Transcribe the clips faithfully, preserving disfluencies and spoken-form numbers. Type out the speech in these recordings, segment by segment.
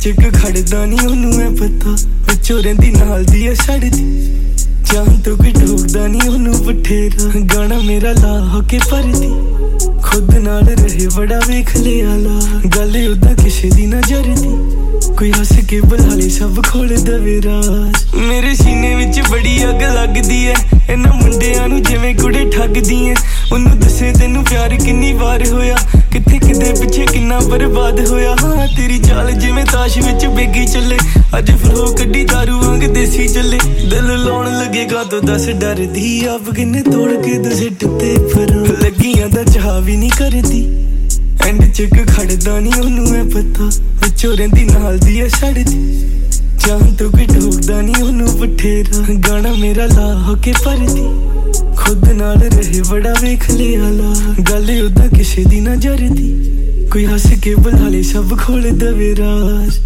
ਚ ਖੜਦਾ ਨਹੀਂ ਉਹਨੂੰ ਐ ਪਤਾ ਵਿੱਚੋਂ ਰਹਿੰਦੀ ਨਾਲ ਦੀ ਐ ਛੱਡਦੀ ਜਾਨ ਤੋਂ ਕੋਈ ਠੋਕਦਾ ਨਹੀਂ ਉਹਨੂੰ ਬਠੇਰਾ ਗਾਣਾ ਮੇਰਾ ਲਾ ਹੋ ਕੇ ਪਰਦੀ ਖੁਦ ਨਾਲ ਰਹੇ ਬੜਾ ਵੇਖ ਲਿਆ ਲਾ ਗੱਲ ਉਦਾਂ ਕਿਸੇ ਦੀ ਨਜ਼ਰ ਦੀ ਕੋਈ ਹੱਸ ਕੇ ਬੁਲਾ ਲੇ ਸਭ ਖੋਲ ਦਵੇ ਰਾਜ ਮੇਰੇ ਸੀਨੇ ਵਿੱਚ ਬੜੀ ਅੱਗ ਲੱਗਦੀ ਐ ਇਹਨਾਂ ਮੁੰਡਿਆਂ ਨੂੰ ਜਿਵੇਂ ਕੁੜੇ ਠੱਗਦੀ ਐ ਉਹਨੂੰ ਦੱਸੇ ਤੈਨੂੰ ਪਿਆਰ ਕਿੰਨੀ ਵਾਰ ਹੋਇਆ ਕਿੱਥੇ ਕਿਤੇ ਪਿੱਛੇ ਕਿੰਨਾ ਬਰਬਾਦ ਹੋਇਆ ਹਾਂ ਤੇਰੀ ਚਾਲ ਜਿਵੇਂ ਤਾਸ਼ ਵਿੱਚ ਬੇਗੀ ਚੱਲੇ ਅੱਜ ਫਲੋ ਕੱਢੀ ਦਾਰੂ ਵਾਂਗ ਦੇਸੀ ਚੱਲੇ ਦਿਲ ਲਾਉਣ ਲੱਗੇਗਾ ਤੂੰ ਦੱਸ ਡਰਦੀ ਆਪ ਕਿੰਨੇ ਤੋੜ ਕੇ ਤੁਸੀਂ ਟੁੱਟੇ ਫਿਰ ਲੱਗੀਆਂ ਤਾਂ ਚਾਹ ਵੀ ਨਹੀਂ ਕਰਦੀ ਐਂਡ ਚ ਖੜਦਾ ਨਹੀਂ ਉਹਨੂੰ ਐ ਪਤਾ ਵਿੱਚੋਂ ਰਹਿੰਦੀ ਨਾਲ ਦੀ ਐ ਛੱਡਦੀ ਜਾਨ ਤੋਂ ਕੋਈ ਠੋਕਦਾ ਨਹੀਂ ਉਹਨੂੰ ਬਠੇਰਾ ਗਾਣਾ ਮੇਰਾ ਲਾ ਹੋ ਕੇ ਪਰਦੀ ਖੁਦ ਨਾਲ ਰਹੇ ਬੜਾ ਵੇਖ ਲਿਆ ਲਾ ਗੱਲ ਉਦਾਂ ਕਿਸੇ ਦੀ ਨਜ਼ਰ ਦੀ ਕੋਈ ਹੱਸ ਕੇ ਬੁਲਾ ਲੇ ਸਭ ਖੋਲ ਦਵੇ ਰਾਜ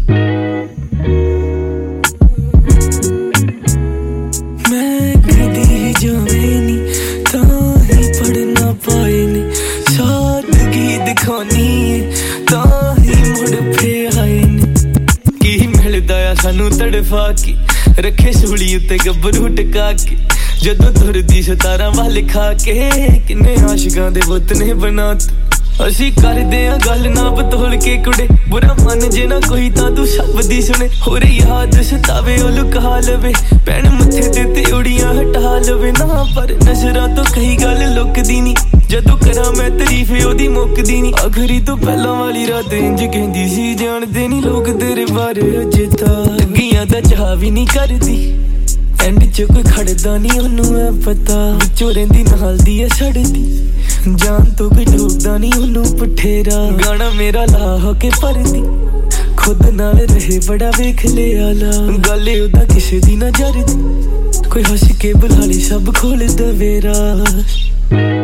ਮੈਂ ਕਦੀ ਜਾਵੇਂ ਨੀ ਤਾਂ ਹੀ ਪੜਨਾ ਪਾਏ ਨੀ ਸਾਦਗੀ ਦਿਖਾਉਣੀ ਏ ਤਾਂ ਹੀ ਮੁੜ ਫੇ ਆਏ ਨੇ ਕੀ ਮਿਲਦਾ ਆ ਸਾਨੂੰ ਤੜਫਾ ਕੇ ਰੱਖੇ ਸੂਲੀ ਉੱਤੇ ਗੱਭਰੂ ਟਕਾ ਕੇ ਜਦੋਂ ਤੁਰਦੀ ਸਤਾਰਾਂ ਵੱਲ ਖਾ ਕੇ ਕਿੰਨੇ ਆਸ਼ਿਕਾਂ ਦੇ ਬੁੱਤ ਨੇ ਬਣਾਤੇ ਅਸੀਂ ਕਰਦੇ ਆ ਗੱਲ ਨਾ ਬਤੋਲ ਕੇ ਕੁੜੇ ਬੁਰਾ ਮਨ ਜੇ ਨਾ ਕੋਈ ਤਾਂ ਤੂੰ ਸਭ ਦੀ ਸੁਣੇ ਹੋਰ ਯਾਦ ਸਤਾਵੇ ਉਹ ਲੁਕਾ ਲਵੇ ਪੈਣ ਮੱਥੇ ਤੇ ਤੇ ਉੜੀਆਂ ਹਟਾ ਲਵੇ ਨਾ ਪਰ ਨਜ਼ਰਾਂ ਤੋਂ ਕਈ ਗੱਲ ਲੁਕਦੀ ਨੀ ਜਦੋਂ ਕਰਾਂ ਮੈਂ ਤਾਰੀਫ ਉਹਦੀ ਮੁੱਕਦੀ ਨੀ ਆਖਰੀ ਤੋਂ ਪਹਿਲਾਂ ਵਾਲੀ ਰਾਤ ਇੰਜ ਕਹਿੰਦੀ ਸੀ ਜਾਣਦੇ ਨੀ ਲੋਕ ਤੇਰੇ ਬਾਰੇ ਅਜੇ ਤਾਂ ਲੱਗੀਆਂ ਤਾਂ ਚਾਹ ਵੀ ਨਹੀਂ ਕਰਦੀ ਐਂਡ ਚ ਕੋਈ ਖੜਦਾ ਨਹੀਂ ਉਹਨੂੰ ਐ ਪਤਾ ਵਿੱਚੋਂ ਰਹਿੰਦੀ ਨਾਲ ਦੀ ਐ ਛੱਡਦੀ ਜਾਨ ਤੋਂ ਕੋਈ ਠੋਕਦਾ ਨਹੀਂ ਉਹਨੂੰ ਬਠੇਰਾ ਗਾਣਾ ਮੇਰਾ ਲਾ ਹੋ ਕੇ ਪਰਦੀ ਖੁਦ ਨਾਲ ਰਹੇ ਬੜਾ ਵੇਖ ਲਿਆ ਲਾ ਗੱਲ ਉਦਾਂ ਕਿਸੇ ਦੀ ਨਜ਼ਰ ਦੀ ਕੋਈ ਹੱਸ ਕੇ ਬੁਲਾ ਲੇ ਸਭ ਖੋਲ ਦਵੇ ਰਾਜ